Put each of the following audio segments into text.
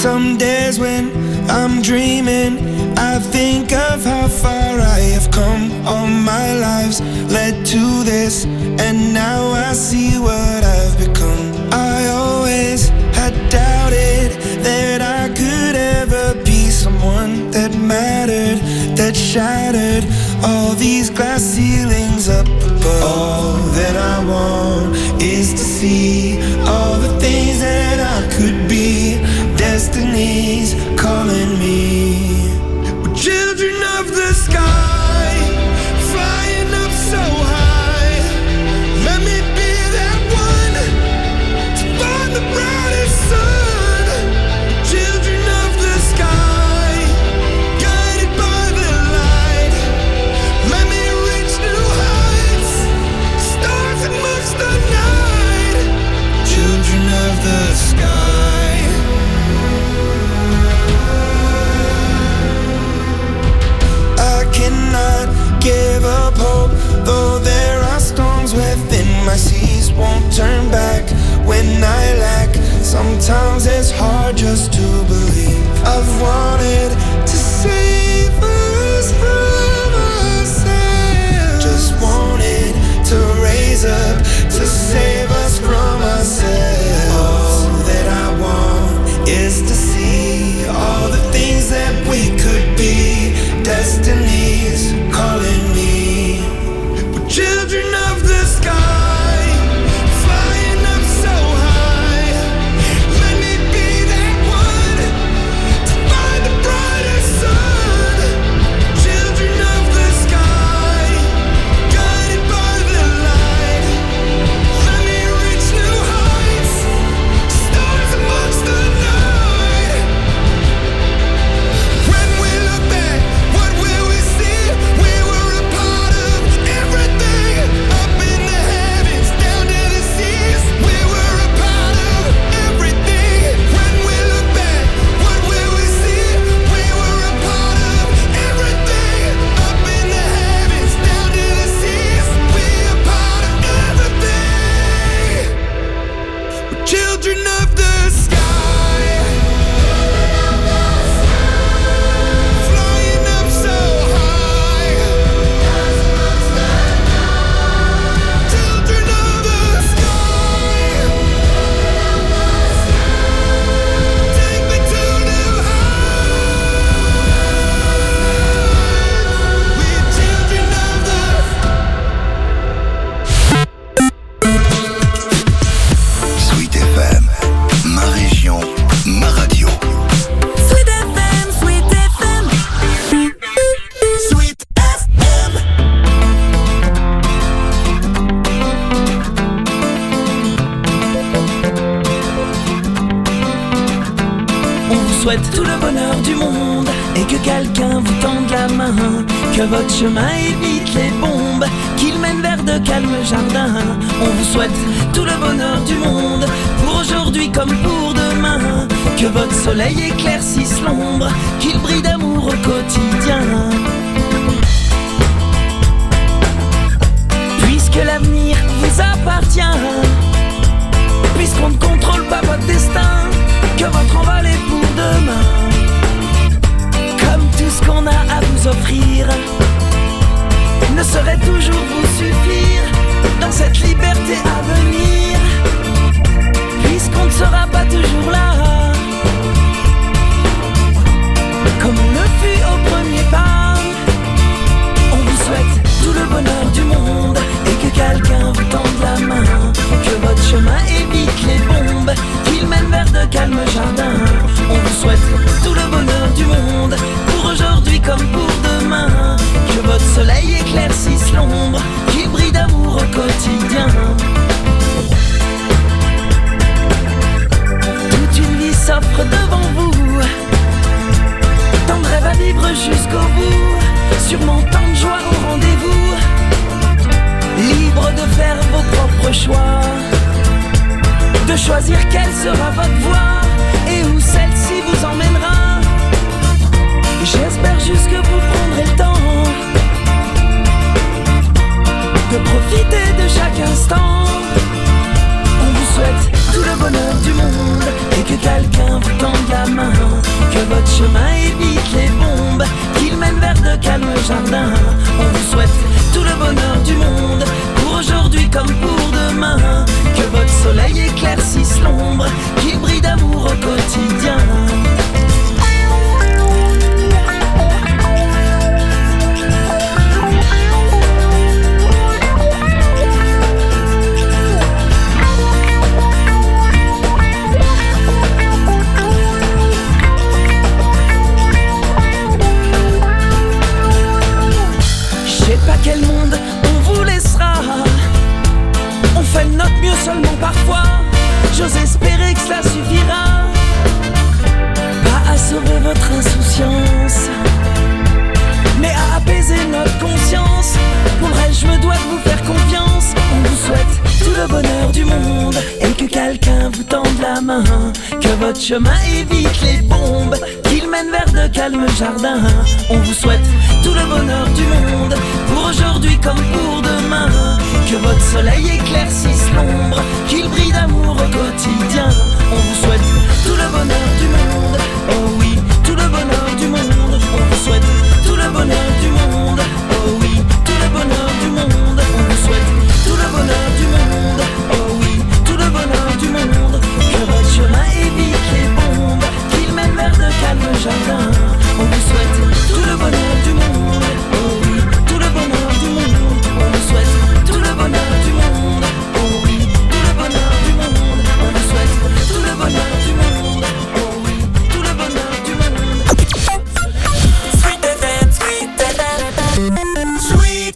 Some days when I'm dreaming, I think of how far I have come. All my lives led to this, and now I see what I've become. I always had doubted that I could ever be someone that mattered, that shattered all these glass ceilings up above. All that I want is to see all the things that I could be. Destiny's calling me. We're children of the sky, flying up so high. Let me be that one to find the brightest sun. Children of the sky, guided by the light. Let me reach new heights, stars amongst the night. Children of the sky. Cannot give up hope, though there are storms within my seas. Won't turn back when I lack. Sometimes it's hard just to believe. I've wanted to save us from ourselves. Just wanted to raise up to save us from ourselves. All that I want is to see all the things that we could be. Destiny's calling me. We're children of the sky, flying up so high. Let me be that one to find the brightest sun. Children of the sky, guided by the light. Let me reach new heights, stars amongst the night. When we look back, what will we see? We were a part of everything, up in the heavens, down to the seas. We were a part of everything. When we look back, what will we see? We were a part of everything, up in the heavens, down to the seas. We are part of everything. We're children of the sky, flying up so high. Children of the sky, take me to new heights. We're children of the Sweet FM, ma région, ma radio. Sweet FM, Sweet FM. Sweet FM. On vous souhaite tout le bonheur du monde et que quelqu'un vous tende la main, que votre chemin évite les bombes, qu'il mène vers de calmes jardins. On vous souhaite tout le bonheur du monde pour aujourd'hui comme pour demain, que votre soleil éclaircisse l'ombre, qu'il brille d'amour au quotidien. Puisque l'avenir vous appartient, puisqu'on ne contrôle pas votre destin, que votre envol est pour demain. Comme tout ce qu'on a à vous offrir ne saurait toujours vous suffire dans cette liberté à venir, puisqu'on ne sera pas toujours là, comme on le fut au premier pas. On vous souhaite tout le bonheur du monde et que quelqu'un vous tende la main, que votre chemin évite les bombes, qu'il mène vers de calmes jardins. On vous souhaite tout le bonheur du monde pour aujourd'hui comme pour demain, que votre soleil éclaircisse l'ombre, qu'il brille d'amour au quotidien. Toute une vie s'offre devant vous, tant de rêves à vivre jusqu'au bout, sûrement tant de joie au rendez-vous, libre de faire vos propres choix, de choisir quelle sera votre voie et où celle-ci vous emmènera. J'espère juste que vous prendrez le temps de profiter de chaque instant. On vous souhaite tout le bonheur du monde et que quelqu'un vous tende la main, l'ombre, qu'il brille d'amour au quotidien. Pas quel monde on vous laissera. On fait de notre mieux seulement parfois. J'ose espérer que cela suffira. Pas à sauver votre insouciance, mais à apaiser notre conscience. Pour le reste je me dois de vous faire confiance. On vous souhaite tout le bonheur du monde et que quelqu'un vous tende la main. Que votre chemin évite les bombes, qu'il mène vers de calmes jardins. On vous souhaite tout le bonheur du monde, pour aujourd'hui comme pour demain. Que votre soleil éclaircisse l'ombre, qu'il brille d'amour au quotidien. On vous souhaite tout le bonheur du monde, oh oui, tout le bonheur du monde. On vous souhaite tout le bonheur du monde, oh oui, tout le bonheur du monde. On vous souhaite tout le bonheur du monde, oh oui, tout le bonheur du monde. Que votre chemin évite les bombes, qu'il mène vers de calmes jardins. On vous souhaite tout le bonheur du monde, oh oui, tout le bonheur du monde. On vous souhaite tout le bonheur du monde, oh oui, tout le bonheur du monde. On vous souhaite tout le bonheur du monde, oh oui, tout le bonheur du monde. Sweet FM, Sweet FM, Sweet FM.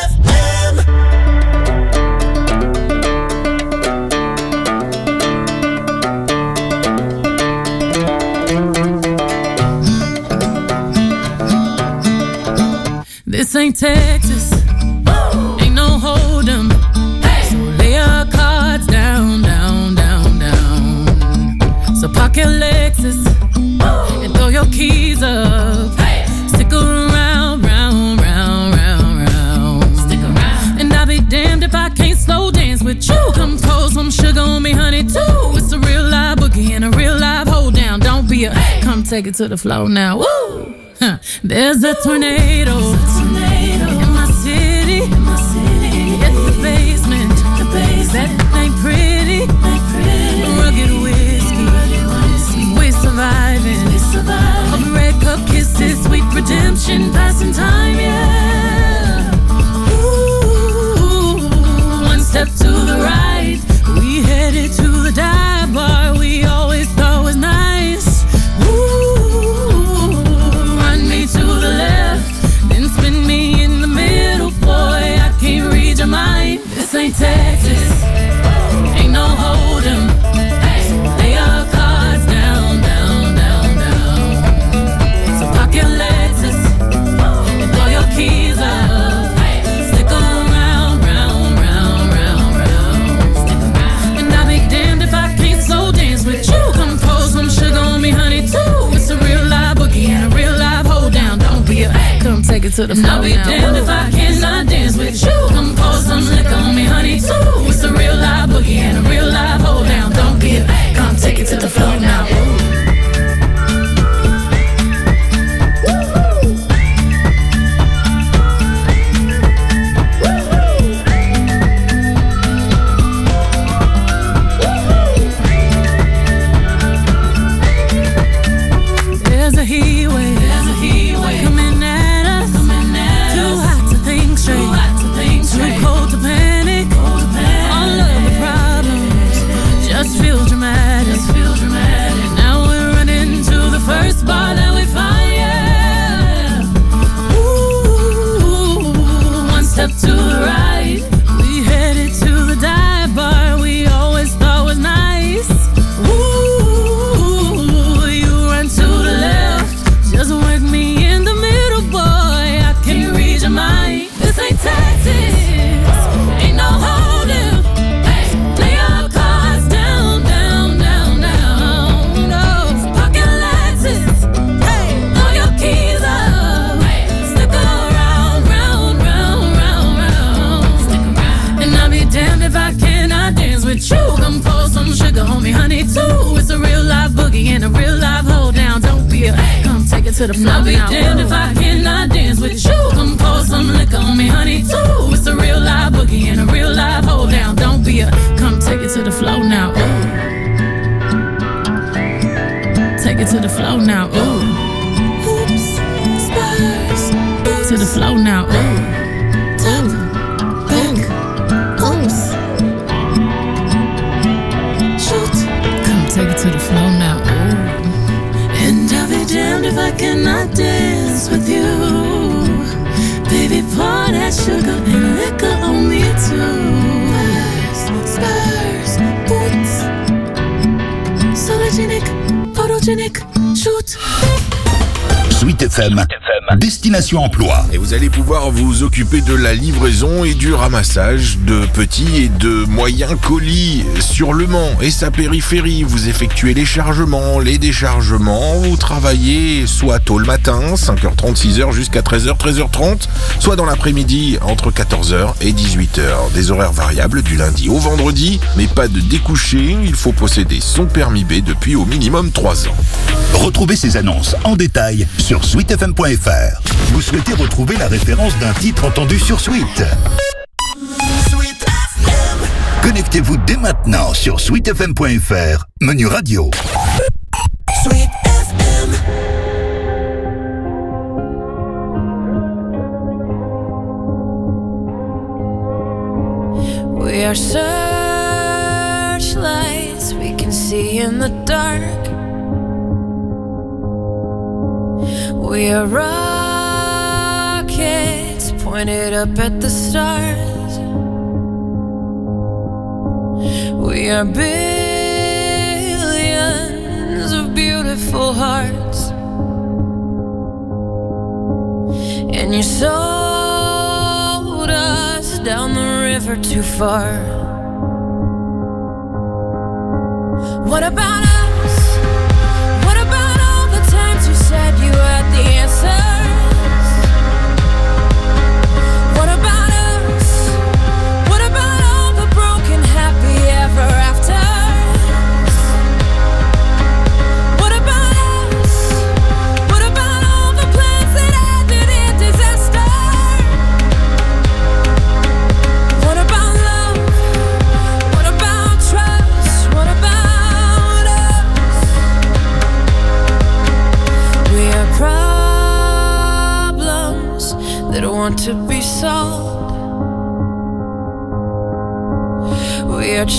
This ain't Texas, ain't no hold'em. So lay your cards down, down, down, down. So park your Lexus and throw your keys up. Stick around, round, round, round, round. Stick around. And I'll be damned if I can't slow dance with you. Come pour some sugar on me, honey, too. It's a real live boogie and a real live hold down. Don't be a come take it to the floor now. Woo! Huh. There's a tornado in my city. It's the basement. That ain't pretty. Rugged whiskey. We're surviving. Of red cup kisses, sweet redemption, passing time, yeah. Ooh, one step to the right, we headed to the dive bar we always thought was nice. To the left, then spin me in the middle, boy, I can't read your mind. This ain't Texas, ain't no hold'em. Lay your cards down, down, down, down. So park your Lexus and throw your keys up. Stick around, round, round, round, round. And I'll be damned if I can't slow dance with you. Come pour some sugar on me, honey, too. It's a real live boogie and a real live hold down. Don't be a come take it to the floor now. I'll be damned if I cannot dance with you. Come pour some liquor on me, honey, too. It's a real live boogie and a real live hold down. Don't be a come take it to the floor now. There's a heat wave coming at us. Too hot to think straight, too cold to panic. All of the problems just feel dramatic. Now we're running to the first bar that we find, yeah. Ooh, one step to the right, we headed to the dive bar we always thought was nice. Ooh, you run to the left, just work me in the middle, boy, I can't read your mind. This ain't Texas, ain't no hold'em. Lay your cards down, down, down, down. No, park your Lexus, throw your keys up. Stick around, round, round, round, round. And I'll be damned if I cannot dance with you. Come pour some sugar on me, honey, too. It's a real live boogie and a real live hold down. Don't be a come take it to the floor. I'll be damned if I cannot dance with you. Come pour some liquor on me, honey, too. It's a real live boogie and a real live hold down. Don't be a come take it to the floor now. Ooh. it to the flow now. Ooh. Hoops, spurs, to the flow now. Ooh. Top, back, oops. Shoot. Come take it to the flow now. Ooh. And I'll be damned if I cannot dance with you. Baby, pour that sugar and liquor on me too. Spurs, boots, sologenic, photogenic, shoot. Sweet FM, destination emploi. Et vous allez pouvoir vous occuper de la livraison et du ramassage de petits et de moyens colis sur Le Mans et sa périphérie. Vous effectuez les chargements, les déchargements. Vous travaillez soit tôt le matin, 5h30, 6h jusqu'à 13h, 13h30, soit dans l'après-midi entre 14h et 18h. Des horaires variables du lundi au vendredi, mais pas de découché. Il faut posséder son permis B depuis au minimum 3 ans. Retrouvez ces annonces en détail sur sweetfm.fr. Vous souhaitez retrouver la référence d'un titre entendu sur Sweet? Connectez-vous dès maintenant sur sweetfm.fr, menu radio. Sweet FM. We are searchlights we can see in the dark. We are rockets pointed up at the stars. We are billions of beautiful hearts. And you sold us down the river too far. What about us? What about all the times you said you had the answers? What about us? What about all the broken happy ever afters? What about us? What about all the plans that ended in disaster? What about love? What about trust? What about us? We are problems that want to be solved. We are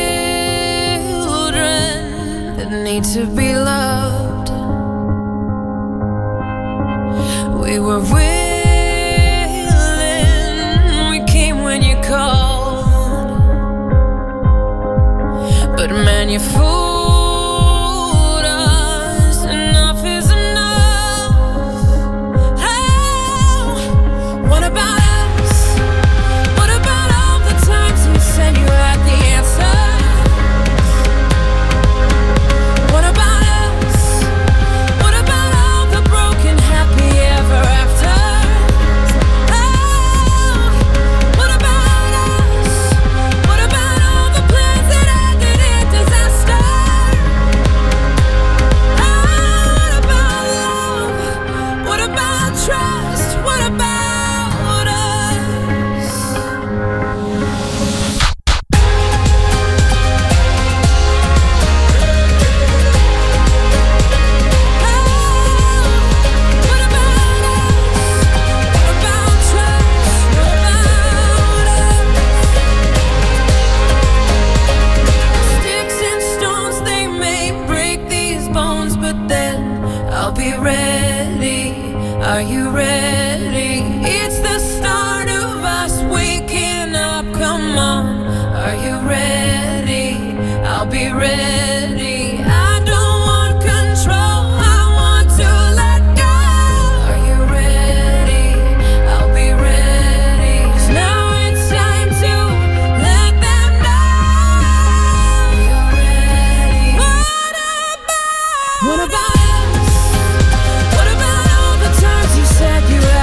children that need to be loved. We were willing, we came when you called. But man, you fooled us. Enough is enough. Oh, what about us? What about all the times you said you had the answer? What about us? What about all the broken happy ever afters? Oh, what about us? What about all the plans that ended in disaster? Oh, what about love? What about trust? What about us? What about us? What about trust? What about us? Sticks and stones, they may break these bones, but then I'll be ready. Are you ready? It's the start of us waking up. Come on, are you ready? I'll be ready. I don't want control, I want to let go. Are you ready? I'll be ready. 'Cause now it's time to let them know you're ready. What about us? What about all the times you said you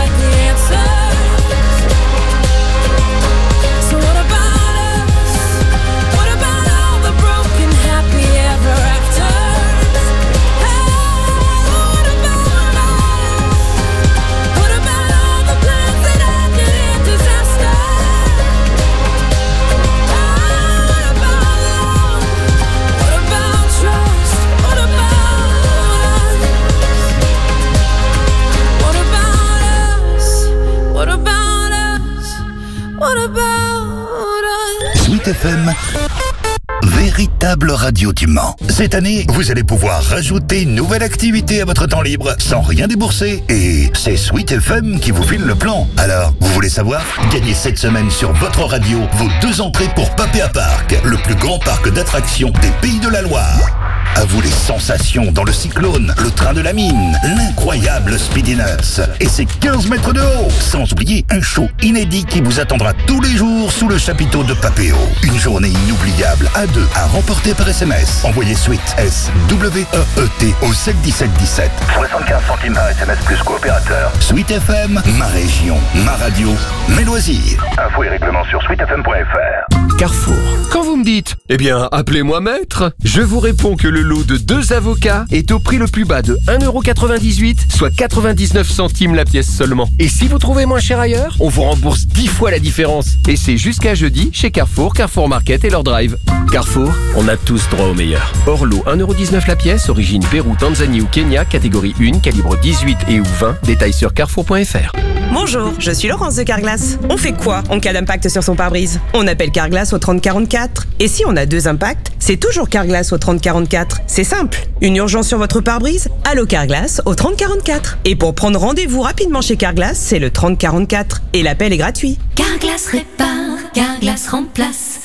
Sweet FM, véritable radio du Mans. Cette année, vous allez pouvoir rajouter une nouvelle activité à votre temps libre sans rien débourser. Et c'est Sweet FM qui vous file le plan. Alors, vous voulez savoir? Gagnez cette semaine sur votre radio vos 2 entrées pour Papéa Park, le plus grand parc d'attractions des Pays de la Loire. À vous les sensations dans le cyclone, le train de la mine, l'incroyable Speedy Nuts et ses 15 mètres de haut. Sans oublier un show inédit qui vous attendra tous les jours sous le chapiteau de Papéo. Une journée inoubliable à 2 à remporter par SMS. Envoyez Sweet S-W-E-E-T au 71717. 75 centimes par SMS plus coopérateur. Sweet FM, ma région, ma radio, mes loisirs. Infos et règlements sur sweetfm.fr. Carrefour. Quand vous me dites, eh bien, appelez-moi maître, je vous réponds que le lot de 2 avocats est au prix le plus bas de 1,98€, soit 99 centimes la pièce seulement. Et si vous trouvez moins cher ailleurs, on vous rembourse 10 fois la différence. Et c'est jusqu'à jeudi chez Carrefour, Carrefour Market et leur drive. Carrefour, on a tous droit au meilleur. Hors lot, 1,19€ la pièce, origine Pérou, Tanzanie ou Kenya, catégorie 1, calibre 18 et ou 20, détails sur carrefour.fr. Bonjour, je suis Laurence de Carglass. On fait quoi en cas d'impact sur son pare-brise? On appelle Carglass au 3044. Et si on a 2 impacts, c'est toujours Carglass au 3044. C'est simple. Une urgence sur votre pare-brise? Allô Carglass au 3044. Et pour prendre rendez-vous rapidement chez Carglass, c'est le 3044. Et l'appel est gratuit. Carglass répare, Carglass remplace.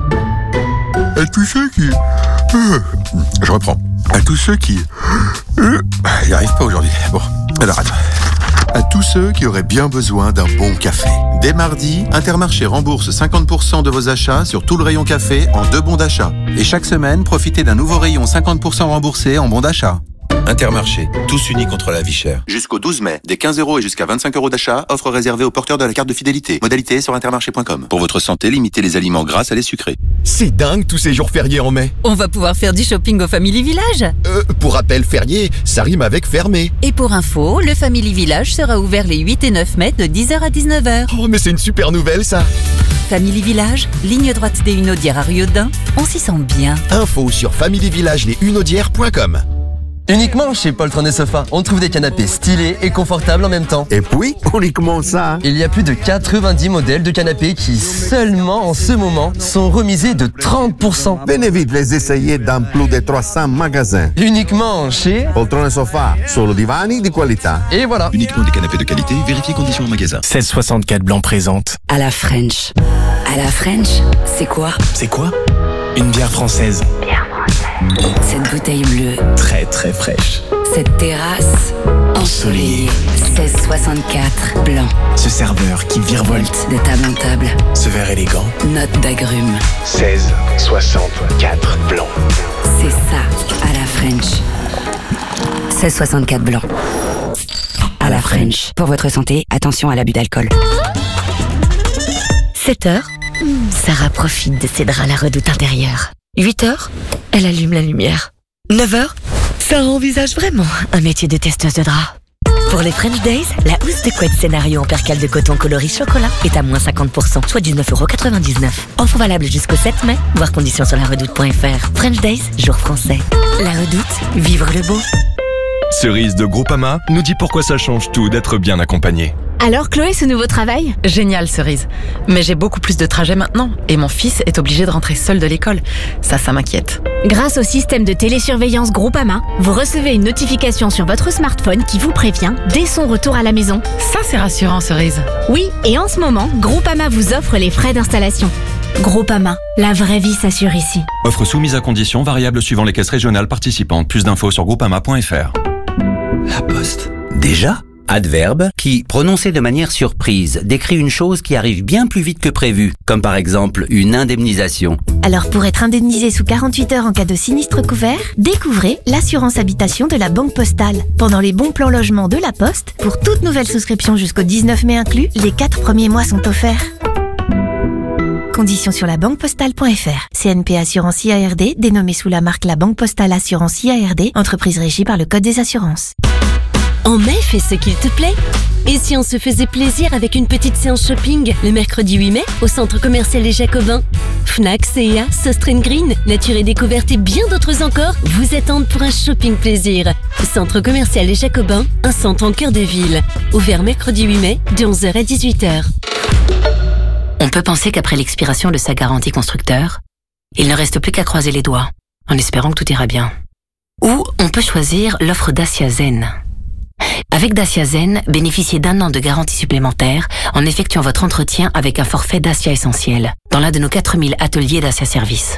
À tous ceux qui... Je reprends. À tous ceux qui... J'y arrive pas aujourd'hui. Bon, alors attends. À tous ceux qui auraient bien besoin d'un bon café. Dès mardi, Intermarché rembourse 50% de vos achats sur tout le rayon café en 2 bons d'achat. Et chaque semaine, profitez d'un nouveau rayon 50% remboursé en bons d'achat. Intermarché, tous unis contre la vie chère. Jusqu'au 12 mai, des 15€ et jusqu'à 25€ d'achat, offre réservée aux porteurs de la carte de fidélité. Modalité sur intermarché.com. Pour votre santé, limitez les aliments gras à les sucrés. C'est dingue tous ces jours fériés en mai. On va pouvoir faire du shopping au Family Village. Pour rappel, férié, ça rime avec fermé. Et pour info, le Family Village sera ouvert les 8 et 9 mai de 10h à 19h. Oh mais c'est une super nouvelle ça. Family Village, ligne droite des Hunaudières à Riaudun, on s'y sent bien. Info sur familyvillageleshunaudières.com. Uniquement chez Poltron et Sofa, on trouve des canapés stylés et confortables en même temps. Et puis, uniquement ça. Il y a plus de 90 modèles de canapés qui, seulement en ce moment, sont remisés de 30%. Venez vite les essayer dans plus de 300 magasins. Uniquement chez Poltron et Sofa, solo divani di qualità. Et voilà. Uniquement des canapés de qualité, vérifiez conditions en magasin. 1664 Blanc présente. À la French. À la French, c'est quoi? C'est quoi? Une bière française. Cette bouteille bleue, très très fraîche. cette terrasse ensoleillée, 1664 blanc. Ce serveur qui virevolte de table en table, ce verre élégant, note d'agrumes, 1664 blanc. C'est ça, à la French. 1664 blanc. À la French. Pour votre santé, attention à l'abus d'alcool. 7h, Sarah profite de ses draps à la redoute intérieure. 8h, elle allume la lumière. 9h, Sarah envisage vraiment un métier de testeuse de draps. Pour les French Days, la housse de couette scénario en percale de coton coloris chocolat est à moins 50%, soit 19,99€. Offre valable jusqu'au 7 mai, voir conditions sur laredoute.fr. French Days, jour français. La Redoute, vivre le beau. Cerise de Groupama nous dit pourquoi ça change tout d'être bien accompagné. Alors Chloé, ce nouveau travail? Génial Cerise. Mais j'ai beaucoup plus de trajets maintenant et mon fils est obligé de rentrer seul de l'école. Ça m'inquiète. Grâce au système de télésurveillance Groupama, vous recevez une notification sur votre smartphone qui vous prévient dès son retour à la maison. Ça c'est rassurant Cerise. Oui, et en ce moment, Groupama vous offre les frais d'installation. Groupama, la vraie vie s'assure ici. Offre soumise à conditions, variables suivant les caisses régionales participantes. Plus d'infos sur groupama.fr. La Poste. Déjà ? Adverbe qui, prononcé de manière surprise, décrit une chose qui arrive bien plus vite que prévu, comme par exemple une indemnisation. Alors pour être indemnisé sous 48 heures en cas de sinistre couvert, découvrez l'assurance habitation de la Banque Postale. Pendant les bons plans logement de la Poste, pour toute nouvelle souscription jusqu'au 19 mai inclus, les 4 premiers mois sont offerts. Conditions sur labanquepostale.fr. CNP Assurance IARD, dénommée sous la marque La Banque Postale Assurance IARD, entreprise régie par le Code des assurances. En mai, fais ce qu'il te plaît. Et si on se faisait plaisir avec une petite séance shopping le mercredi 8 mai au centre commercial Les Jacobins? Fnac, C&A, Sostren Green, Nature et Découverte et bien d'autres encore vous attendent pour un shopping plaisir. Centre commercial Les Jacobins, un centre en cœur de ville. Ouvert mercredi 8 mai de 11h à 18h. On peut penser qu'après l'expiration de sa garantie constructeur, il ne reste plus qu'à croiser les doigts, en espérant que tout ira bien. Ou on peut choisir l'offre Dacia Zen. Avec Dacia Zen, bénéficiez d'1 an de garantie supplémentaire en effectuant votre entretien avec un forfait Dacia Essentiel dans l'un de nos 4000 ateliers Dacia Service.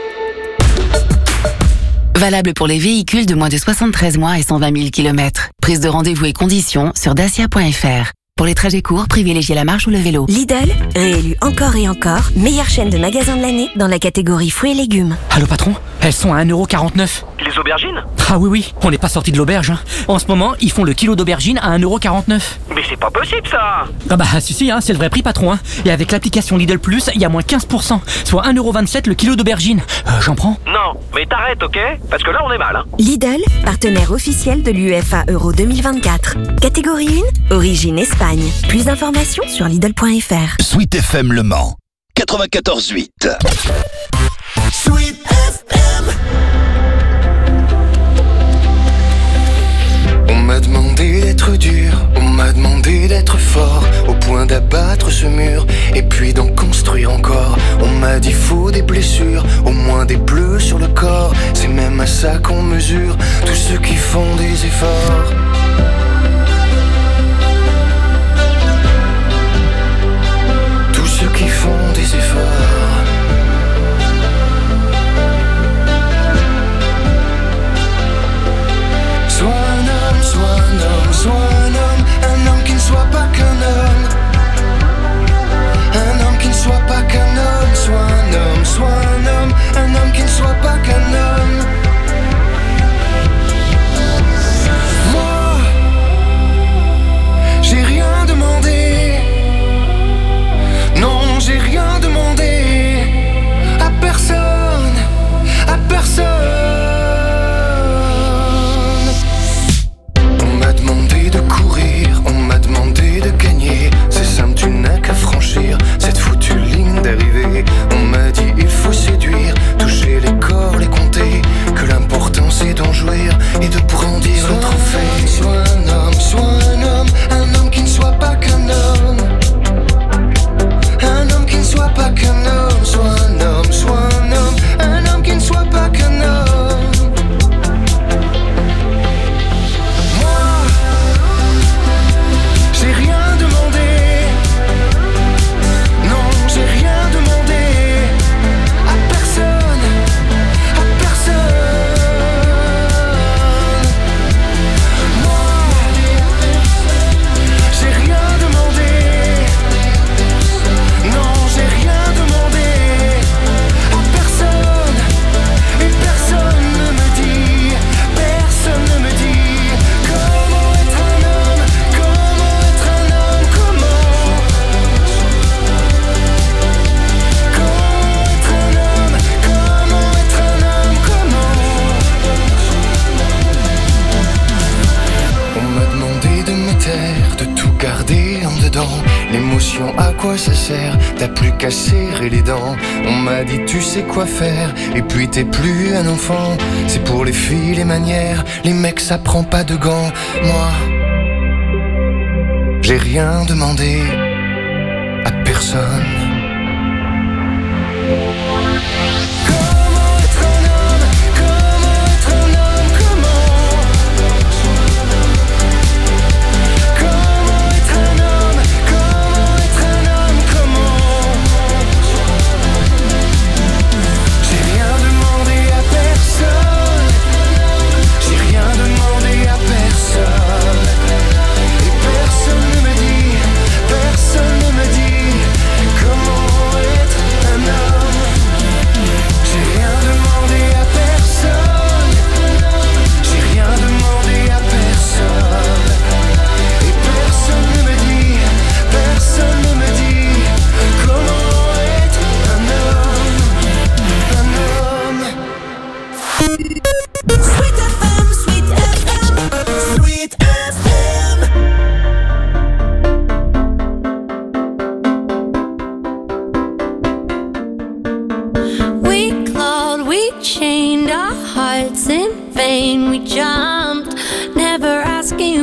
Valable pour les véhicules de moins de 73 mois et 120 000 km. Prise de rendez-vous et conditions sur dacia.fr. Pour les trajets courts, privilégiez la marche ou le vélo. Lidl, réélu encore et encore, meilleure chaîne de magasins de l'année dans la catégorie fruits et légumes. Allô patron, elles sont à 1,49€. Les aubergines? Ah oui, on n'est pas sorti de l'auberge. En ce moment, ils font le kilo d'aubergines à 1,49€. Mais c'est pas possible ça! Ah bah si, c'est le vrai prix patron. Et avec l'application Lidl Plus, il y a moins 15%, soit 1,27€ le kilo d'aubergines. J'en prends? Non, mais t'arrêtes, ok? Parce que là on est mal. Lidl, partenaire officiel de l'UEFA Euro 2024. Catégorie 1, origine Espagne. Plus d'informations sur Lidl.fr. Sweet FM Le Mans 94.8. Sweet FM. On m'a demandé d'être dur, on m'a demandé d'être fort, au point d'abattre ce mur, et puis d'en construire encore. On m'a dit faut des blessures, au moins des bleus sur le corps. C'est même à ça qu'on mesure tous ceux qui font des efforts. Tous ceux qui font des efforts. Sois un homme qui ne soit pas qu'un homme. Un homme qui ne soit pas qu'un homme. Sois un homme qui ne soit pas qu'un homme. Moi, j'ai rien demandé. Non, j'ai rien demandé. À personne, à personne. C'est simple, tu n'as qu'à franchir cette foutue ligne d'arrivée. On m'a dit il faut séduire, toucher les corps, les compter, que l'important c'est d'en jouir et de brandir le trophée. Sois un homme qui ne soit pas qu'un homme. Un homme qui ne soit pas qu'un homme. Sois un homme qui ne soit pas qu'un homme. L'émotion, à quoi ça sert? T'as plus qu'à serrer les dents. On m'a dit tu sais quoi faire, et puis t'es plus un enfant. C'est pour les filles les manières, les mecs ça prend pas de gants. Moi, j'ai rien demandé à personne.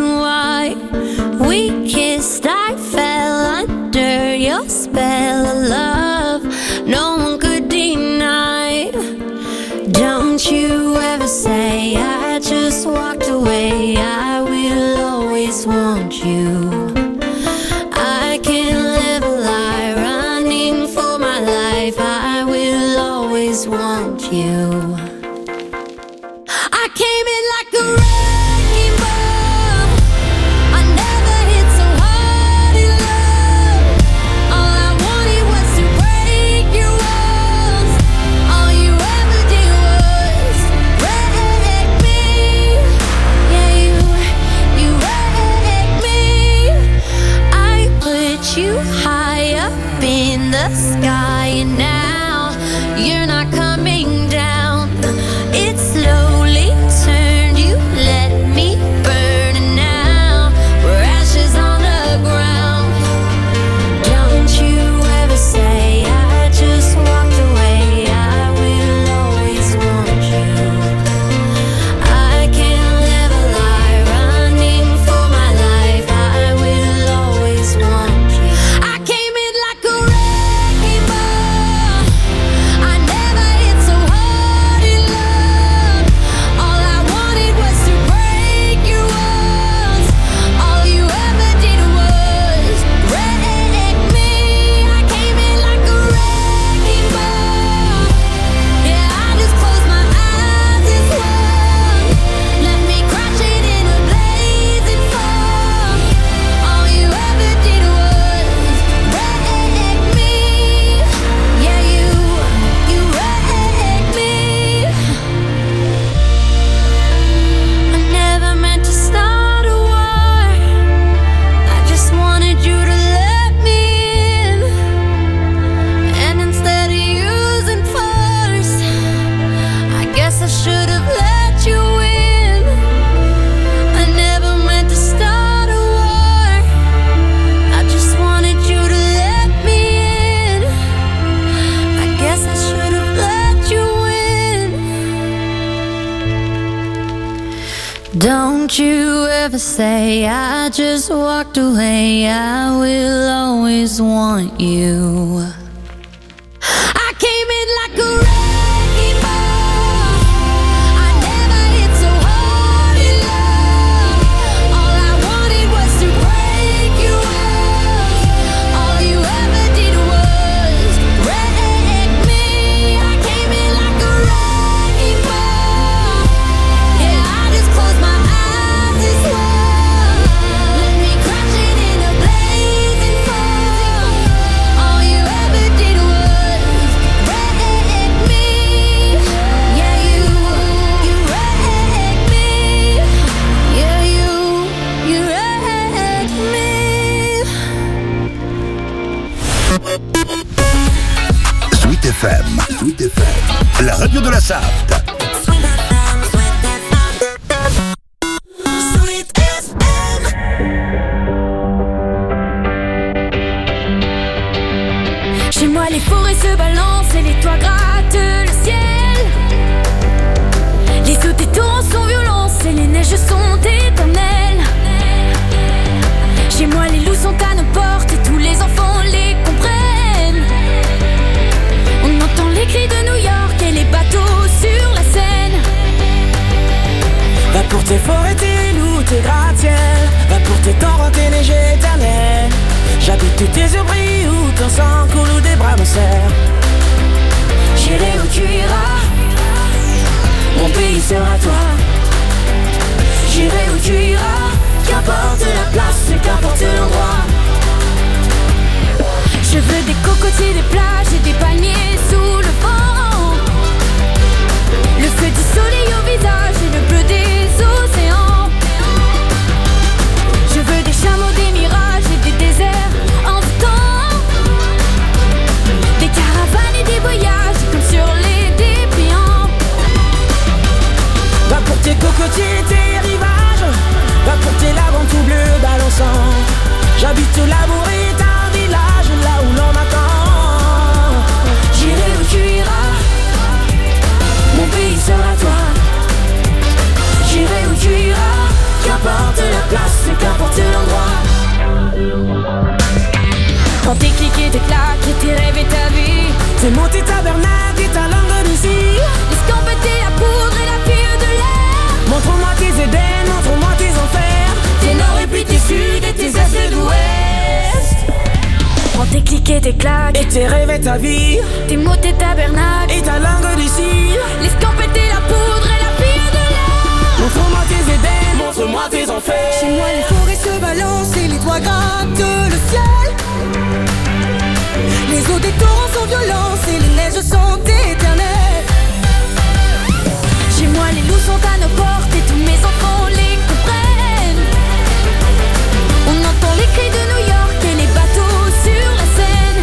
Spell I just walked away, I will always want you. I can't live a lie, running for my life, I will always want you. I came in like a wrecking ball, I never hit so hard in love. All I wanted was to break your walls, all you ever did was wreck me. Yeah, you wrecked me. I put you high up in the sky, and now you're not coming down. It slowly turned, you let me burn, and now we're ashes on the ground. Don't you ever say I just walked away, I will always want you. I can't live a lie, running for my life, I will always want you. I came in like a wrecking ball, I never hit so hard in love. All I wanted was to break your walls, all you ever did was wreck me. I came in like a wrecking ball, yeah, I just closed my eyes as well, left me crashing in a blazing fall. All you ever did was wreck me. Yeah, you wrecked me. I never meant to start a war, I just wanted you to let me in, and instead of using force, I guess I should have let you in. I never meant to start a war, I just wanted you to let me in. I guess I should have let you in. Don't you ever say I just walked away, I will always want you. I came in like a wrecking ball, I never hit so hard in love. All I wanted was to break your walls, all you ever did was wreck me. I came in like a wrecking ball, yeah, I just closed my eyes as well, left me crashing in a blazing fall. All you ever did was wreck me. Yeah, you wrecked me. Yeah, you wrecked me. Sweet FM, la radio de la Sarthe. Chez moi les forêts se balancent et les toits grattent le ciel. Les eaux des torrents sont violentes et les neiges sont éternelles. Chez moi les loups sont à nos portes et tous les enfants les comprennent. On entend les cris de New York et les bateaux sur la Seine. Va pour tes forêts, tes loups, tes gratte-ciel. Va pour tes torrents, tes neiges éternelles. J'habite où tes yeux brillent, où ton sang coule, où des bras me serrent. J'irai où tu iras, Mon pays sera toi. j'irai où tu iras, Qu'importe la place et qu'importe l'endroit. je veux des cocotiers, des plages et des palmiers sous le vent. Le feu du soleil au visage et le bleu des océans. Je veux des chameaux, des mirages et des déserts en tout temps. Des caravanes et des voyages comme sur les dépliants. Va pour tes cocotiers, tes rivages. Va pour tes laves tout bleu balançant. J'habite l'amour est un village là où l'on m'attend. J'irai où tu iras, Mon pays sera toi. j'irai où tu iras, Qu'importe la place et qu'importe l'endroit. quand tes clics et tes claques et tes rêves et ta vie. C'est monter tabernacle et ta langue de scie. L'escampette et la poudre et la fille de l'air. Montrons clics et tes claques. Et tes rêves et ta vie. Tes mots, tes tabernacles. Et ta langue d'ici. L'escampette et la poudre et la fille de l'air. Montre-moi tes Éden, montre-moi tes enfers. Chez moi les forêts se balancent et les toits grattent le ciel. Les eaux des torrents sont violentes et les neiges sont éternelles. Chez moi les loups sont à nos portes et tous mes enfants les comprennent. On entend les cris de New York et les bateaux sur la Seine.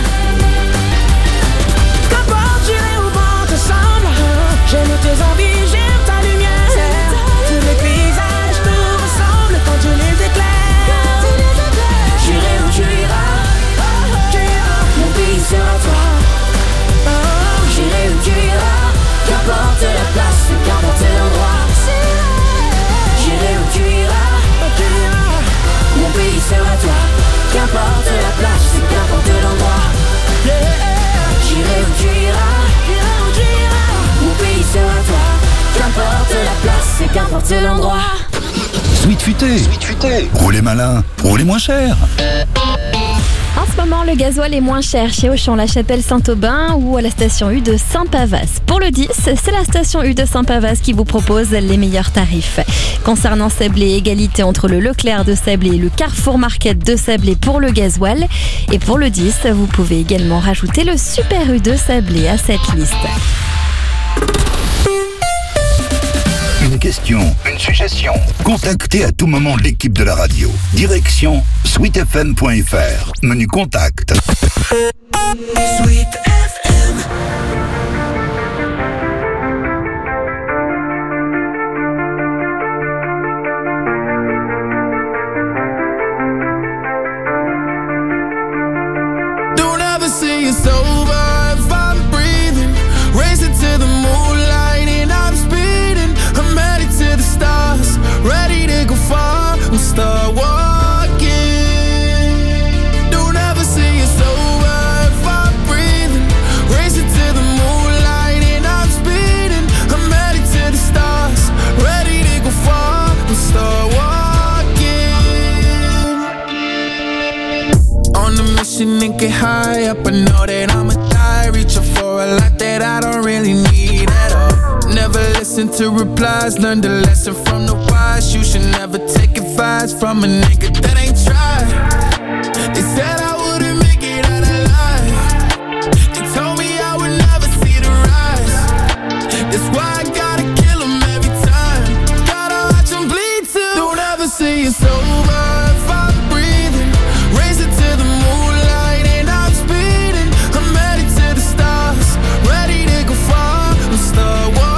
Qu'importe j'irai au vent ensemble. J'aime tes envies, j'aime ta lumière. Tous les paysages te ressemblent quand tu les éclaires. J'irai où tu iras. Mon pays sera toi. J'irai où tu iras. Qu'importe la place, qu'importe l'endroit. J'irai où tu iras. Mon pays sera toi. Qu'importe la place, qu'importe l'endroit. J'irai où tu iras. Mon pays sera toi. Qu'importe la place, qu'importe l'endroit. Sweet Futé. Roulez malin, roulez moins cher. En ce moment, le gasoil est moins cher chez Auchan La Chapelle-Saint-Aubin ou à la station U de Saint-Pavas. Pour le 10, c'est la station U de Saint-Pavas qui vous propose les meilleurs tarifs. Concernant Sablé, égalité entre le Leclerc de Sablé et le Carrefour Market de Sablé pour le gasoil. Et pour le 10, vous pouvez également rajouter le Super U de Sablé à cette liste. Une question, une suggestion. Contactez à tout moment l'équipe de la radio. Direction sweetfm.fr. Menu contact. Sweet FM. Don't ever say it's over if I'm breathing. Racing to the moonlight and I'm speeding. I'm headed to the stars, ready to go far and start walking. Don't ever say it's over if I'm breathing. Racing to the moonlight and I'm speeding. I'm headed to the stars, ready to go far and start walking. On a mission and get high up, I know that I'ma die. Reaching for a lot that I don't really need at all. Never listen to replies, learn the lesson from the wise. You should never take advice from a nigga that ain't tried. They said I wouldn't make it out alive. They told me I would never see the rise. That's why I gotta kill them every time. Gotta watch them bleed too. Don't ever say it's over if I'm breathing. Racing to the moonlight and I'm speeding. I'm headed to the stars, ready to go far and start walking.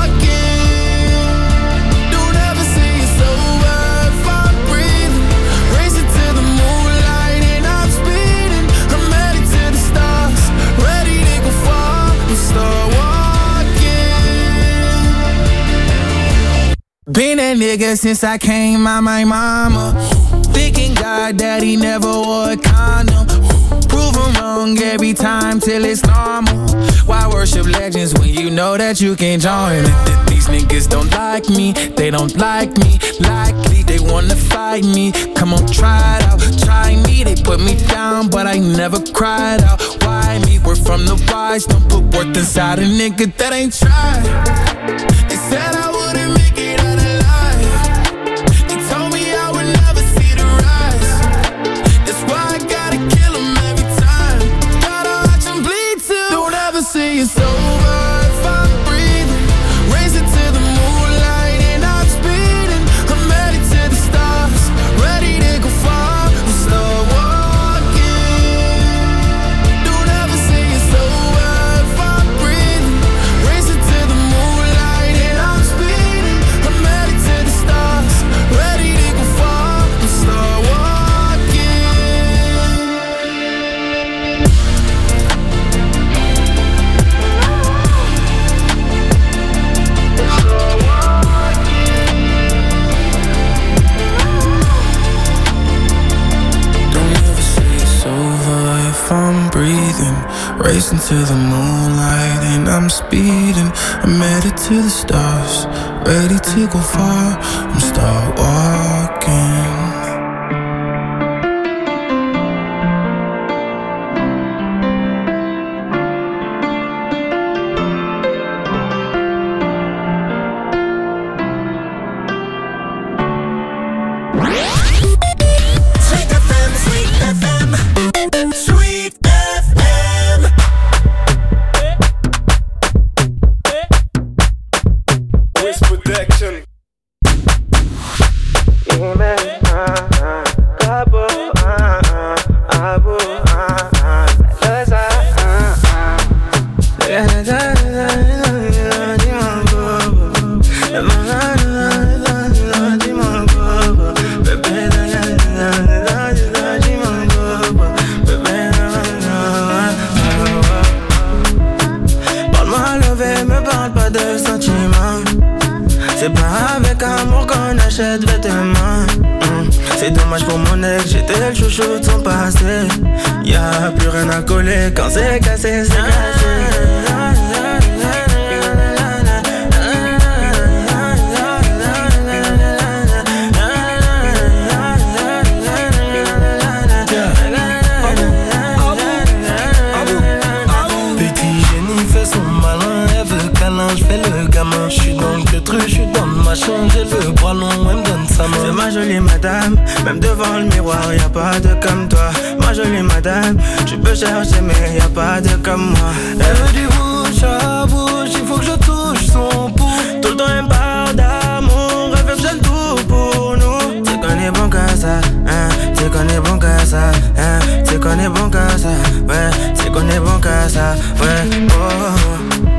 Been that nigga since I came out my mama. Thinking God that he never wore a condom. Prove him wrong every time till it's normal. Why worship legends when you know that you can't join? These niggas don't like me, they don't like me. Likely they wanna fight me. Come on, try it out, try me. They put me down, but I never cried out. Why me? We're from the wise. Don't put worth inside a nigga that ain't tried. They said I wouldn't make it out alive. They told me I would never see the rise. That's why I gotta kill them every time. Gotta watch them bleed too. Don't ever say it's over if I'm breathing. Racing to the moonlight and I'm speeding. I'm headed to the stars, ready to go far and start walking. Don't ever say it's over if I'm breathing. Racing to the moonlight and I'm speeding. I'm headed to the stars, ready to go far and start walking. If I'm breathing, racing to the moonlight and I'm speeding. I'm headed to the stars, ready to go far and start walking. C'est pas avec amour qu'on achète vêtements. C'est dommage pour mon ex, j'étais le chouchou de son passé. Y'a plus rien à coller quand c'est cassé, c'est cassé. J'fais le gamin, j'suis dans le truc, j'suis dans le machin, j'ai le bras long, elle me donne sa main. C'est ma jolie madame, même devant le miroir, y'a pas de comme toi. Ma jolie madame, tu peux chercher mais y'a pas de comme moi. Elle veut du bouche à bouche, il faut que je touche son pouls. Tout le temps elle me parle d'amour, elle veut que je le tout pour nous. Tu qu'on est bon qu'à ça, hein, tu qu'on est bon qu'à ça, hein, tu qu'on est bon qu'à ça, ouais, tu qu'on est bon qu'à ça, ouais, oh.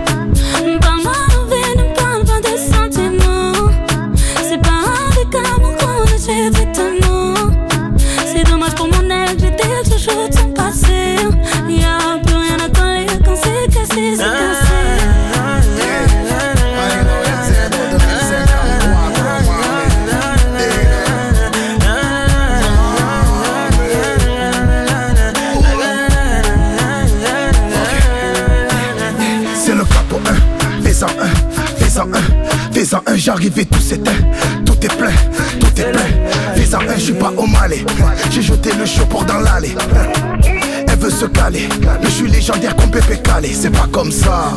C'est dommage pour mon ex, j'étais le chouchou de son passé. Y'a plus rien à coller quand c'est cassé, c'est cassé. C'est le capo 1, fais-en un, fais-en un, fais-en un, j'arrive et tout s'éteint. Tout est plein, tout est plein. Fais-en un, j'suis pas au Malais. J'ai jeté le show pour dans l'allée. Elle veut se caler, mais je suis légendaire comme Pépé Calé. C'est pas comme ça.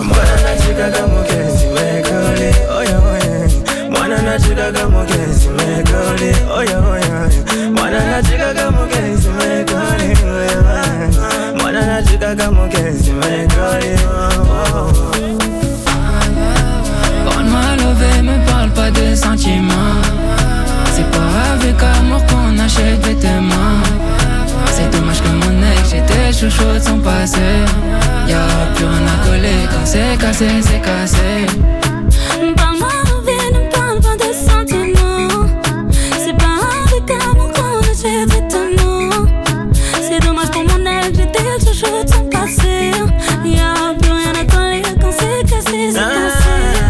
Parle-moi lové, me parle pas de sentiments. C'est pas avec amour qu'on achète vêtements. C'est dommage que mon ex, j'étais chouchou de son passé. Y'a plus rien à coller quand c'est cassé, c'est cassé. Parle-moi lové, ne parle pas de sentiments. C'est pas avec amour qu'on achète vêtements. C'est dommage pour mon ex, j'étais le chouchou de son passé. Y'a plus rien à coller quand c'est cassé, c'est cassé.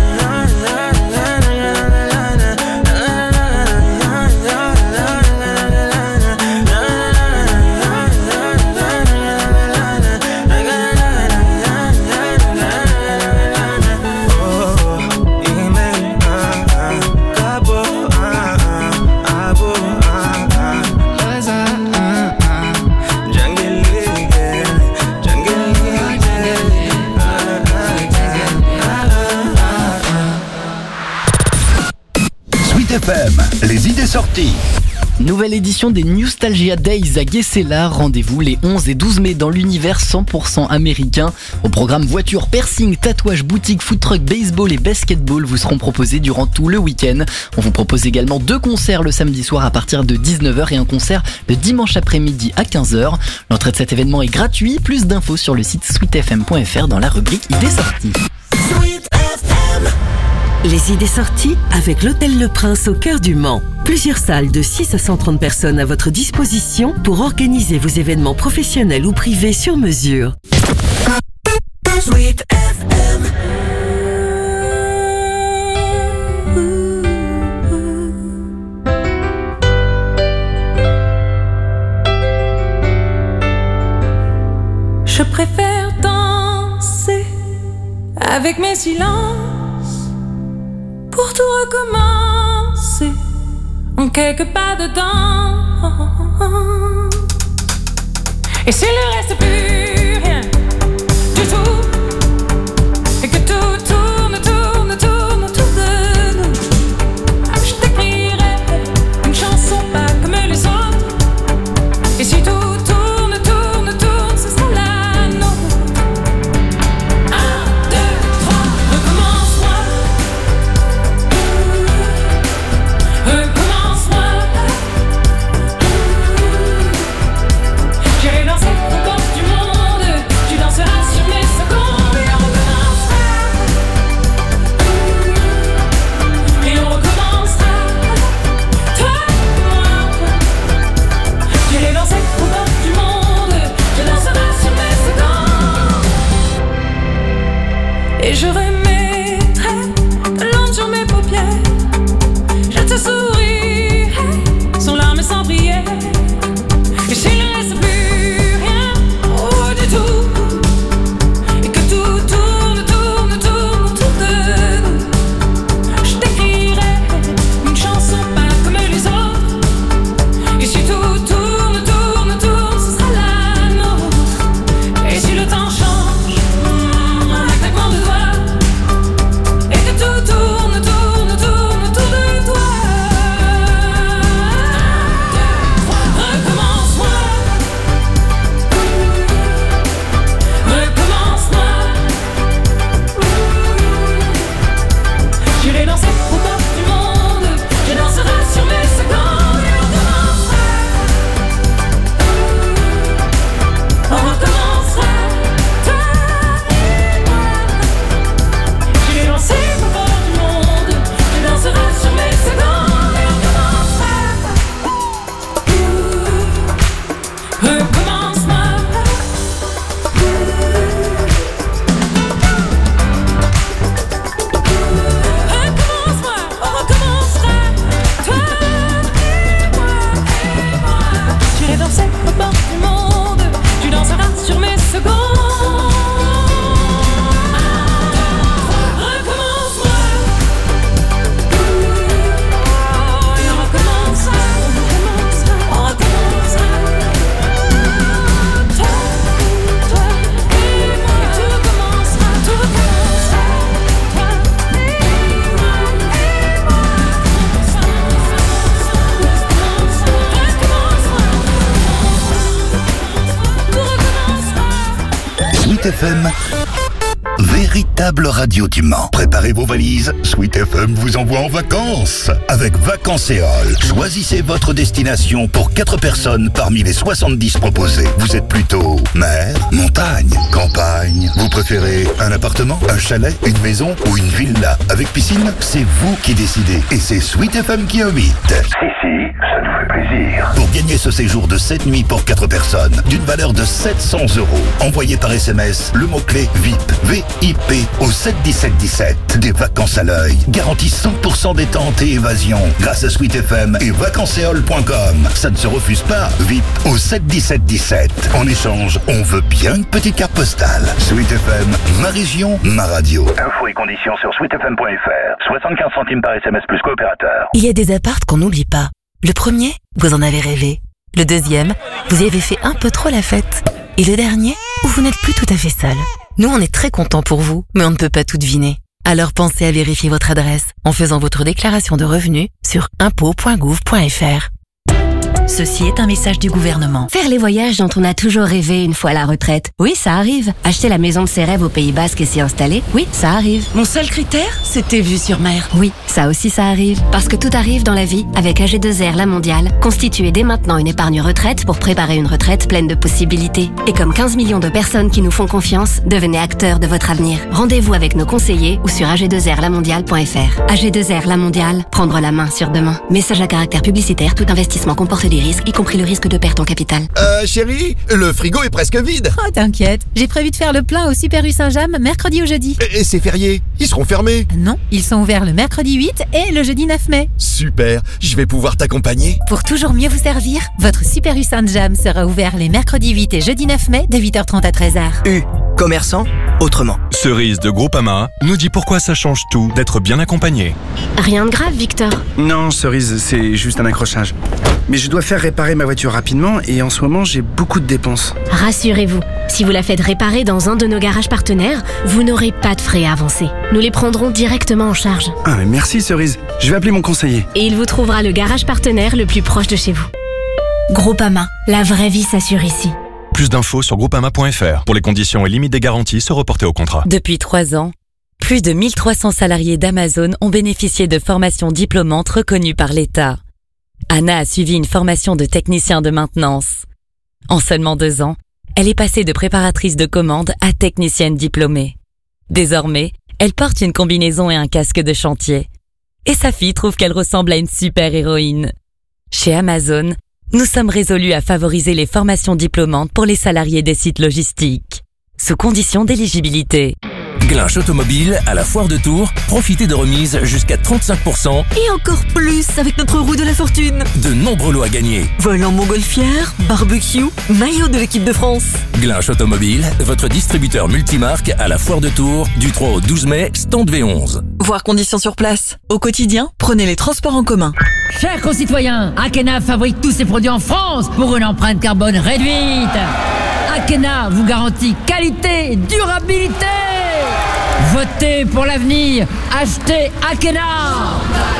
FM, les idées sorties. Nouvelle édition des Nostalgia Days à Guessela. Rendez-vous les 11 et 12 mai dans l'univers 100% américain. Au programme voitures, piercing, tatouage, boutique, food truck, baseball et basketball vous seront proposés durant tout le week-end. On vous propose également 2 concerts le samedi soir à partir de 19h et un concert le dimanche après-midi à 15h. L'entrée de cet événement est gratuit. Plus d'infos sur le site sweetfm.fr dans la rubrique idées sorties. Les idées sorties avec l'Hôtel Le Prince au cœur du Mans. Plusieurs salles de 6 à 130 personnes à votre disposition pour organiser vos événements professionnels ou privés sur mesure. Sweet FM. Je préfère danser avec mes silences pour tout recommencer en quelques pas dedans. Et s'il ne reste plus rien du tout, et que tout tourne, tourne, tourne autour de nous, je t'écrirai une chanson pas comme les autres. Et si tout tourne, tourne, tourne, ce sera la nôtre. 1, 2, 3, recommence-moi. Recommence-moi. FM, véritable radio du Mans. Préparez vos valises, Sweet FM vous envoie en vacances. Avec Vacancéole, choisissez votre destination pour 4 personnes parmi les 70 proposées. Vous êtes plutôt mer, montagne, campagne. Vous préférez un appartement, un chalet, une maison ou une villa avec piscine? C'est vous qui décidez et c'est Sweet FM qui invite. Si, ça nous fait plaisir. Pour gagner ce séjour de 7 nuits pour 4 personnes d'une valeur de 700 €, envoyez par SMS le mot-clé VIP, VIP au 71717. Des vacances à l'œil. Garantie 100% détente et évasion grâce à Sweet FM et vacancéole.com. Ça ne se refuse pas. VIP au 71717. En échange, on veut bien une petite carte postale. Sweet FM, ma région, ma radio. Infos et conditions sur sweetfm.fr. 75 centimes par SMS plus coopérateur. Il y a des apparts qu'on n'oublie pas. Le premier, vous en avez rêvé. Le deuxième, vous y avez fait un peu trop la fête. Et le dernier, où vous n'êtes plus tout à fait seul. Nous, on est très contents pour vous, mais on ne peut pas tout deviner. Alors pensez à vérifier votre adresse en faisant votre déclaration de revenus sur impôts.gouv.fr. Ceci est un message du gouvernement. Faire les voyages dont on a toujours rêvé une fois à la retraite. Oui, ça arrive. Acheter la maison de ses rêves au Pays Basque et s'y installer. Oui, ça arrive. Mon seul critère, c'était vue sur mer. Oui, ça aussi ça arrive. Parce que tout arrive dans la vie avec AG2R La Mondiale. Constituez dès maintenant une épargne retraite pour préparer une retraite pleine de possibilités. Et comme 15 millions de personnes qui nous font confiance, devenez acteurs de votre avenir. Rendez-vous avec nos conseillers ou sur ag2rlamondiale.fr. AG2R La Mondiale, prendre la main sur demain. Message à caractère publicitaire, tout investissement comporte des risques, y compris le risque de perte en capital. Chérie, le frigo est presque vide. Oh, t'inquiète, j'ai prévu de faire le plein au Super U Saint-James mercredi ou jeudi. Et c'est férié, ils seront fermés. Non, ils sont ouverts le mercredi 8 et le jeudi 9 mai. Super, je vais pouvoir t'accompagner. Pour toujours mieux vous servir, votre Super U Saint-James sera ouvert les mercredis 8 et jeudi 9 mai de 8h30 à 13h. U, commerçant, autrement. Cerise de Groupama nous dit pourquoi ça change tout d'être bien accompagné. Rien de grave, Victor. Non, Cerise, c'est juste un accrochage. Mais je dois faire réparer ma voiture rapidement et en ce moment, j'ai beaucoup de dépenses. Rassurez-vous, si vous la faites réparer dans un de nos garages partenaires, vous n'aurez pas de frais à avancer. Nous les prendrons directement en charge. Ah, mais merci Cerise. Je vais appeler mon conseiller. Et il vous trouvera le garage partenaire le plus proche de chez vous. Groupama, la vraie vie s'assure ici. Plus d'infos sur groupama.fr. Pour les conditions et limites des garanties, se reporter au contrat. Depuis 3 ans, plus de 1300 salariés d'Amazon ont bénéficié de formations diplômantes reconnues par l'État. Anna a suivi une formation de technicien de maintenance. En seulement 2 ans, elle est passée de préparatrice de commande à technicienne diplômée. Désormais, elle porte une combinaison et un casque de chantier. Et sa fille trouve qu'elle ressemble à une super-héroïne. Chez Amazon, nous sommes résolus à favoriser les formations diplômantes pour les salariés des sites logistiques, sous condition d'éligibilité. Glinch Automobile, à la Foire de Tours, profitez de remises jusqu'à 35%. Et encore plus avec notre roue de la fortune. De nombreux lots à gagner. Volant montgolfière, barbecue, maillot de l'équipe de France. Glinch Automobile, votre distributeur multimarque à la Foire de Tours, du 3 au 12 mai, stand V11. Voir conditions sur place. Au quotidien, prenez les transports en commun. Chers concitoyens, Akena fabrique tous ses produits en France pour une empreinte carbone réduite. Akena vous garantit qualité et durabilité. Votez pour l'avenir, achetez Akena.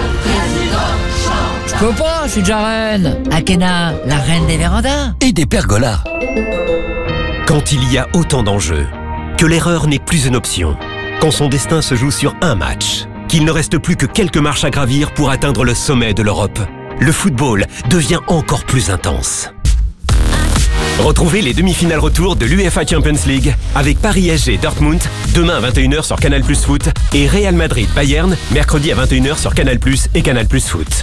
Je peux pas, je suis déjà reine. Akena, la reine des vérandas. Et des pergolas. Quand il y a autant d'enjeux, que l'erreur n'est plus une option, quand son destin se joue sur un match, qu'il ne reste plus que quelques marches à gravir pour atteindre le sommet de l'Europe, le football devient encore plus intense. Retrouvez les demi-finales retour de l'UEFA Champions League avec Paris SG Dortmund demain à 21h sur Canal+ Foot et Real Madrid Bayern mercredi à 21h sur Canal+ et Canal+ Foot.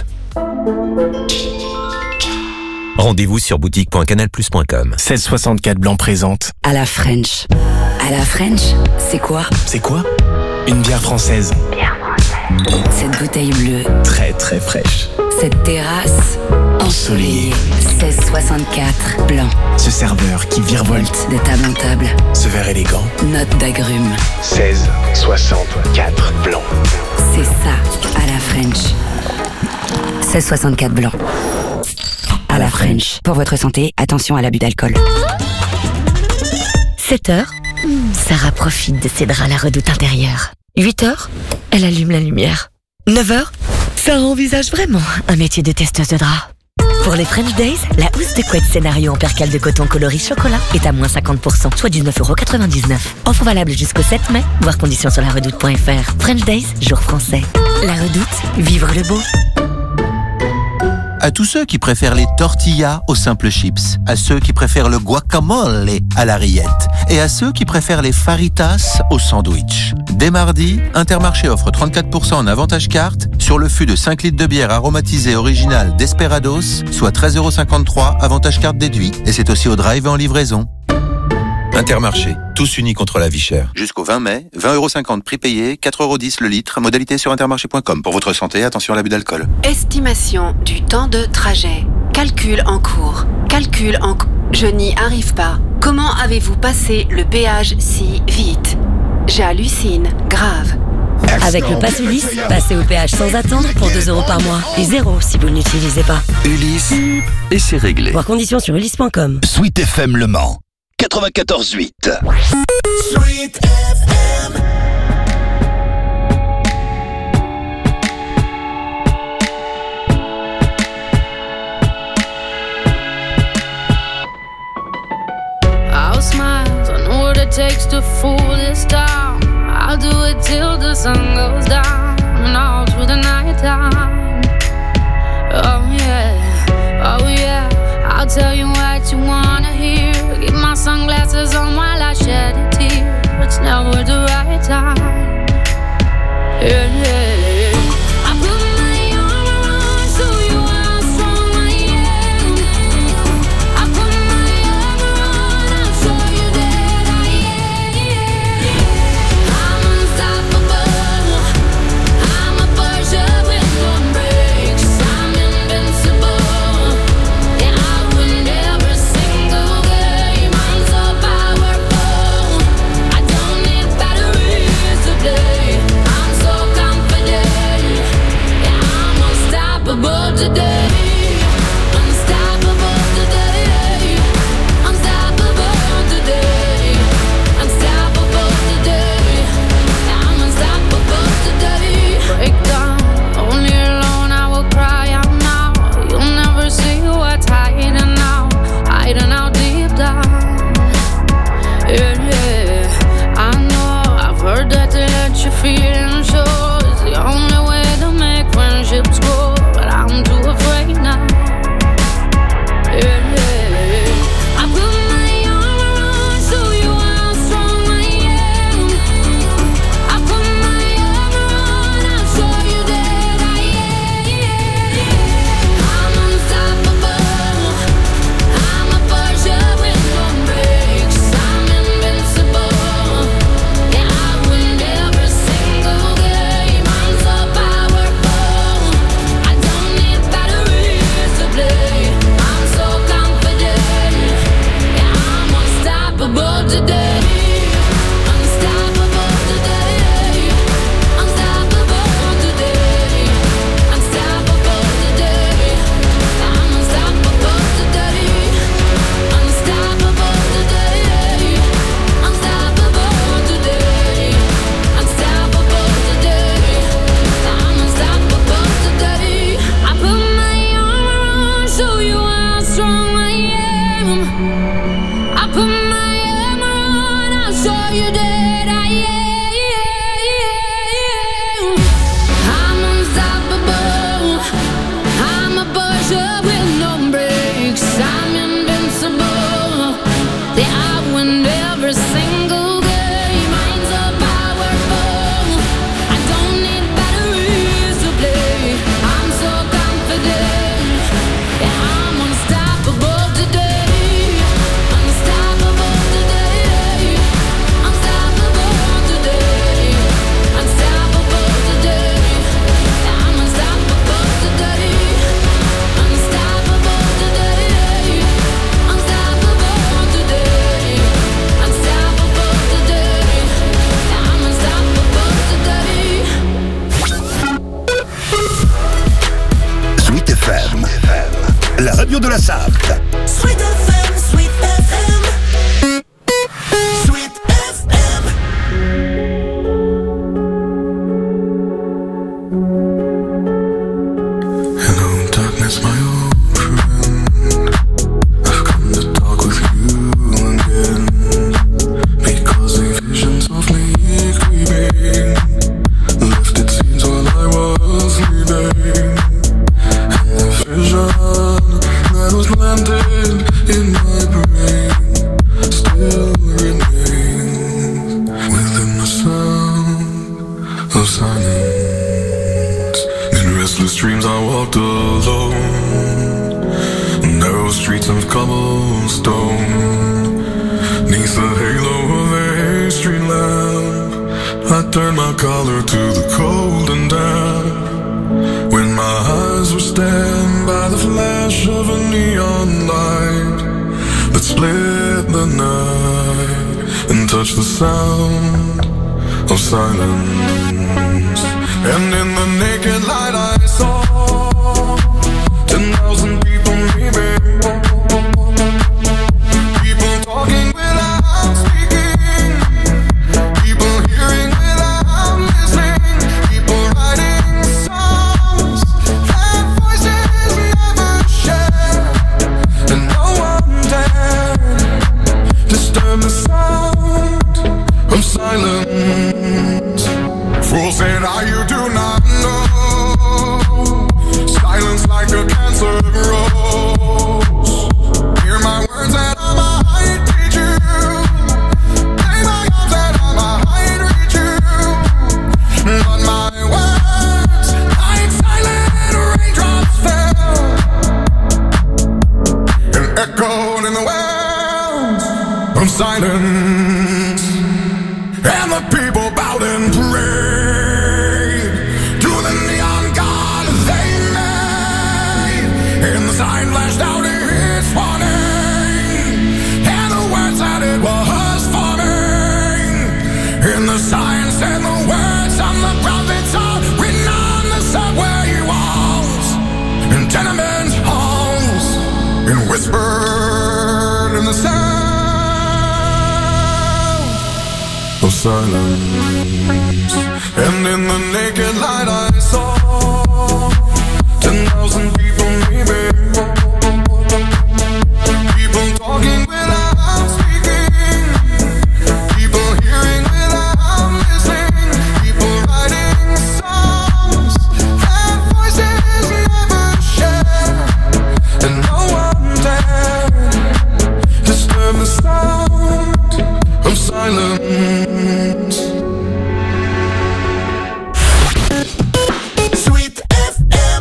Rendez-vous sur boutique.canalplus.com. 1664 Blanc présente À la French. À la French, c'est quoi? C'est quoi? Une bière française. Cette bouteille bleue. Très très fraîche. Cette terrasse ensoleillée. 1664 blanc. Ce serveur qui virevolte de table en table. Ce verre élégant. Note d'agrumes. 1664 blanc. C'est ça, à la French. 1664 blanc. À la French. Pour votre santé, attention à l'abus d'alcool. 7h, Sarah profite de ses draps à la redoute intérieure. 8h, elle allume la lumière. 9h, Sarah envisage vraiment un métier de testeuse de draps. Pour les French Days, la housse de couette scénario en percale de coton coloris chocolat est à moins 50%, soit 19,99€. Offre valable jusqu'au 7 mai, voir conditions sur laredoute.fr. French Days, jour français. La Redoute, vivre le beau. À tous ceux qui préfèrent les tortillas aux simples chips, à ceux qui préfèrent le guacamole à la rillette, et à ceux qui préfèrent les faritas au sandwich. Dès mardi, Intermarché offre 34% en avantage carte sur le fût de 5 litres de bière aromatisée originale Desperados, soit 13,53€ avantage carte déduit. Et c'est aussi au drive et en livraison. Intermarché, tous unis contre la vie chère. Jusqu'au 20 mai, 20,50€ prix payé, 4,10€ le litre, modalité sur intermarché.com. Pour votre santé, attention à l'abus d'alcool. Estimation du temps de trajet. Calcul en cours. Je n'y arrive pas. Comment avez-vous passé le péage si vite? J'hallucine, grave. Avec le Pass Ulysse, passez au péage sans attendre pour 2€ par mois. Et 0 si vous ne l'utilisez pas. Ulysse, et c'est réglé. Voir conditions sur ulysse.com. Sweet FM Le Mans, 94.8. Sweet FM. I'll smile, I know what it takes to fool this town. I'll do it till the sun goes down and all through the night time. Oh yeah, I'll tell you what you wanna hear. Keep my sunglasses on while I shed a tear. It's never the right time. Yeah. I put my arm around, show you how strong I am. I put my arm around, I'll show you that I am. I'm unstoppable. I'm a Porsche with no brakes. I'm invincible. Yeah, I win every single game. I'm so powerful. I don't need batteries to play. I'm so confident. Yeah, I'm unstoppable today. Unstoppable today. Unstoppable today. Unstoppable today. Yeah, I'm unstoppable today. Break down, only alone I will cry out now. You'll never see what's hiding out deep down. Yeah, I know, I've heard that to let your feelings show is the only way to make friendships grow, but I'm too afraid now. Yeah, I put my arm around, show you how strong I am. I put my arm around, I'll show you that I am. I'm unstoppable. I'm a Porsche with no brakes. I'm invincible. Yeah, I win every single game. I'm so powerful. I don't need batteries to play. I'm so confident. Yeah, I'm unstoppable today. Unstoppable today. Unstoppable today. Unstoppable today. I'm unstoppable today. Unstoppable today. Unstoppable today. Unstoppable today. I'm unstoppable today. I put my arm around, show you how strong I am. I put my arm around, I'll show you that I am. I'm unstoppable. I'm a Porsche with no brakes. I'm invincible. Yeah, I win every single game. I'm so powerful. I don't need batteries to play. I'm so confident. Yeah, I'm unstoppable today. Unstoppable today. Unstoppable today. Unstoppable today. Yeah, I'm unstoppable today. Unstoppable today. Unstoppable today. Unstoppable today. Yeah, I'm unstoppable today. Sweet FM, la radio de la Sarthe. Sweet FM, Sweet FM. Sweet FM. Hello, darkness, my old friend. stone. Neath the halo of a street lamp, I turned my collar to the cold and damp. When my eyes were stabbed by the flash of a neon light that split the night and touched the sound of silence. And in the naked light I saw 10,000 people maybe, people talking without speaking, people hearing without listening, people writing songs that voices never share, and no one dared disturb the sound of silence. Fool said, you do not know. Silence like a cancer grows. Hear my words that I might teach you. Lay my arms that I might reach you. But my words, like silent raindrops, fell and echoed in the wells of silence. And the people bowed and prayed to the neon god they made. And the sign flashed out its warning, and the words that it was forming. And the sign said the words on the prophets are written on the subway walls, in tenement halls, and whispered in the sound of silence. And in the naked light I saw 10,000 people maybe, people talking without speaking, people hearing without listening, people writing songs that voices never share, and no one dared disturb the sound of silence. Sweet FM.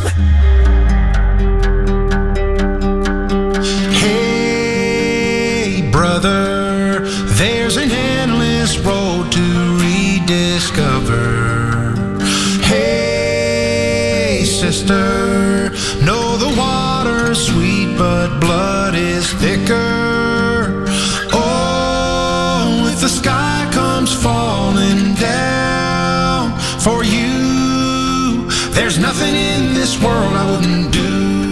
Hey, brother, there's an endless road to rediscover. Hey, sister, know the water's sweet, but blood is thicker. Oh, if the sky comes falling down for you, there's nothing in this world I wouldn't do.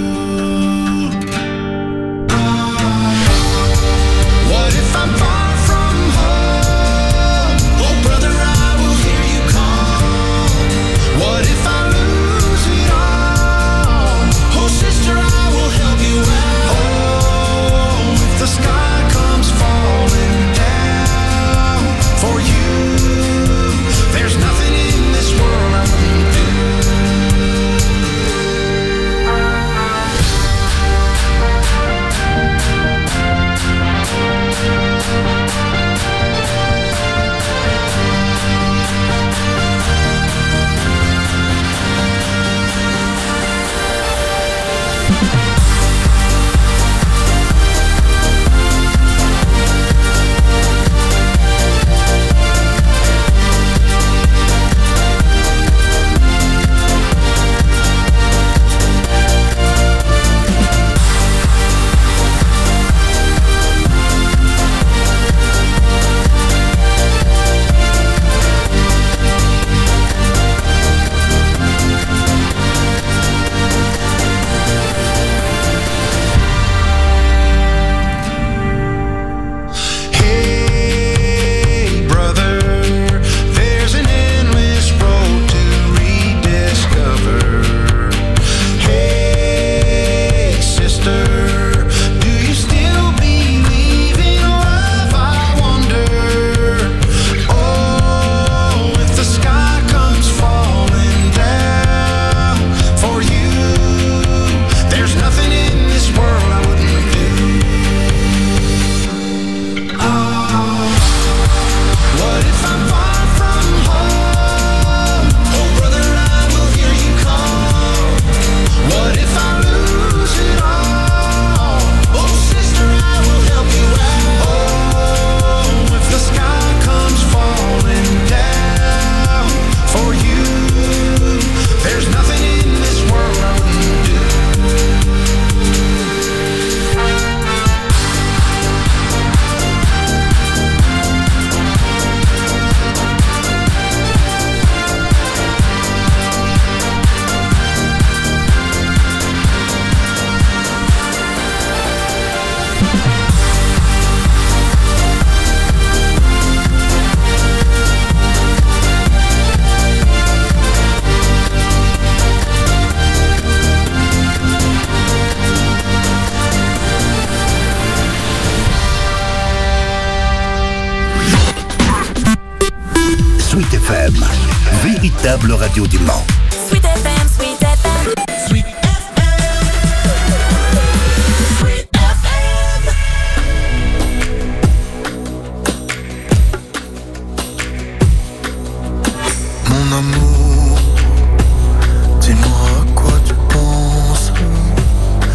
What if I'm far from home? Oh, brother, I will hear you call. What if I lose it all? Oh, sister, I will help you out. Oh, if the sky comes falling down for you, there's nothing in this world I wouldn't do. FM, véritable radio du Mans.